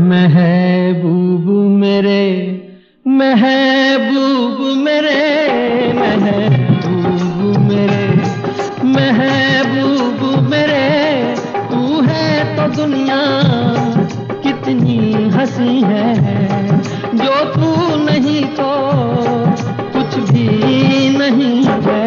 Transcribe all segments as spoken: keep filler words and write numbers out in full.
महबूब मेरे महबूब मेरे महबूब मेरे महबूब मेरे, तू है तो दुनिया कितनी हंसी है, जो तू नहीं तो कुछ भी नहीं है।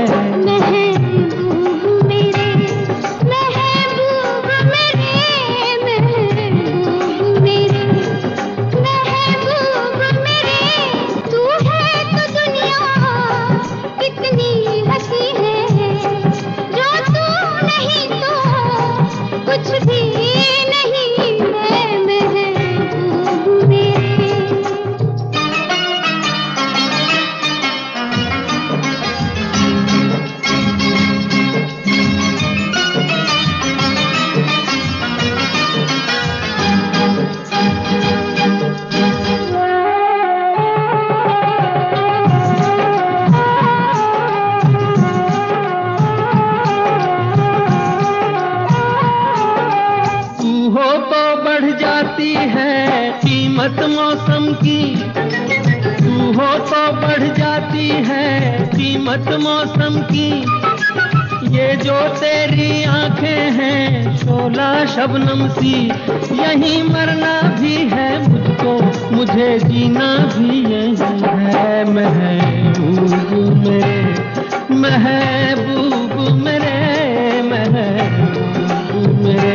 जाती है कीमत मौसम की, तू हो तो बढ़ जाती है कीमत मौसम की, ये जो तेरी आंखें हैं शोला शबनम सी, यहीं मरना भी है मुझको, मुझे जीना भी यही है। महबूब मेरे महबूब मेरे महबूब मेरे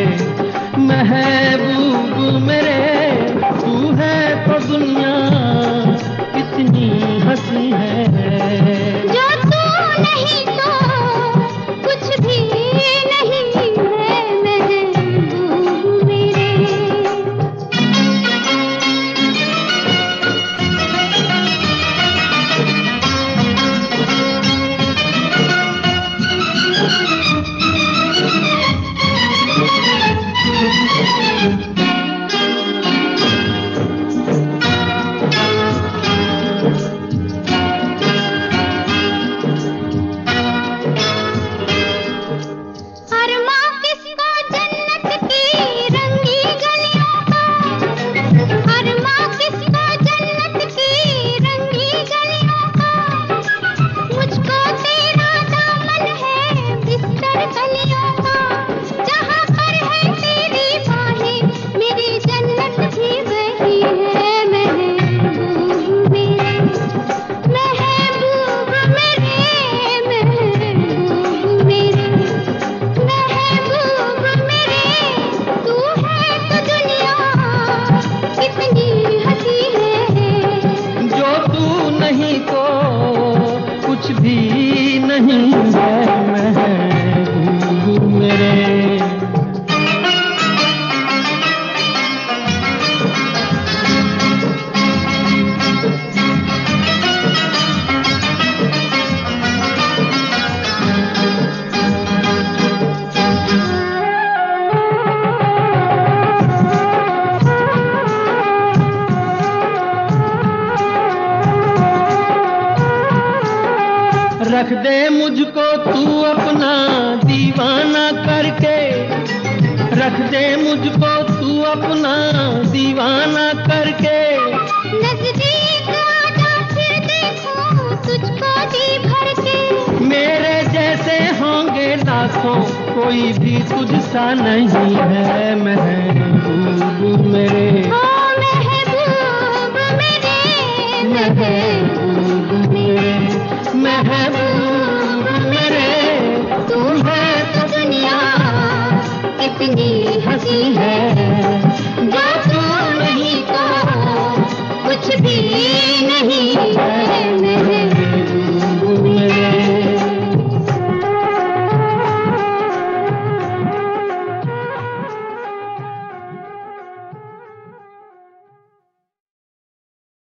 महबूब मेरे, तू है तो दुनिया कितनी हंसी है, जो तू नहीं तो कुछ भी नहीं है। महबूब मेरे भी नहीं है। महबूब मेरे रख दे मुझको तू अपना दीवाना करके, रख दे मुझको तू अपना दीवाना करके, नजदीक आजा फिर देखूं तुझको जी भर के, मेरे जैसे होंगे लाखों कोई भी तुझसा नहीं है। महबूब मेरे ओ महबूब मेरे महबूब मेरे महबूब